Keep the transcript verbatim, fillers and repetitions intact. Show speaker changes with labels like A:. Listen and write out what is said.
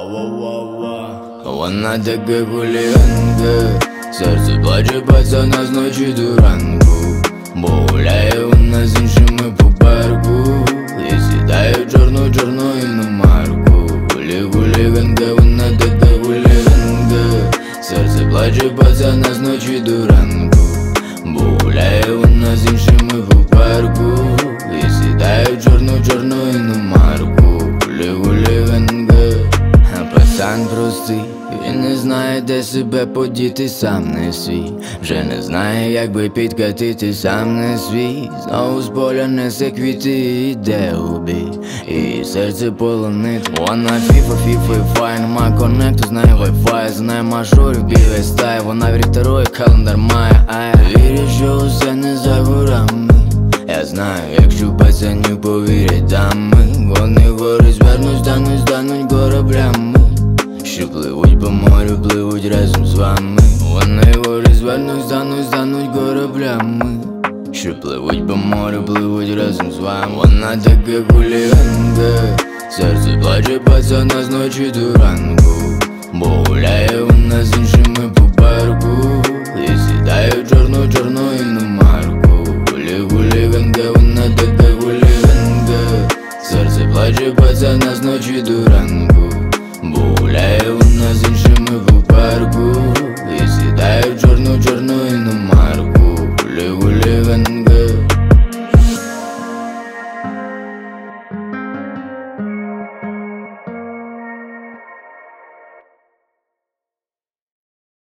A: Вона така хуліганка, серце плаче пацана з ночі до ранку, бо гуляє вона з іншими по парку і сідає в чорну-чорну іномарку. Хулі-хуліганка, вона така хуліганка, серце плаче пацана з ночі до ранку, бо гуляє вона з іншими по парку і сідає в чорну-чорну іномарку. Хулі-хуліганка, а пацан простий, він не знає, де себе подіти, сам не свій. Вже не знає, як би підкатити, сам не свій. Знову з поля несе квіти і йде у бій, і серце полонить. Вона фіфа, фіфа і фай, нема коннекту, знає вайфай, знає мажорів, білий стай. Вона вірить тарує, календар має, ай. Вірить, що усе не за горами. Я знаю, якщо пацанів повірять дами, вони гори звернуть, стануть, стануть кораблями, що пливуть по морю, пливуть разом з вами. Вони гори звернуть, стануть, стануть кораблями, що пливуть по морю, пливуть разом з вами. Вона така хуліганка, серце плаче пацана з ночі до ранку, бо гуляє вона з іншими по парку і сідає в чорну-чорну іномарку. Хулі-хуліганка, вона така хуліганка, серце плаче пацана з ночі до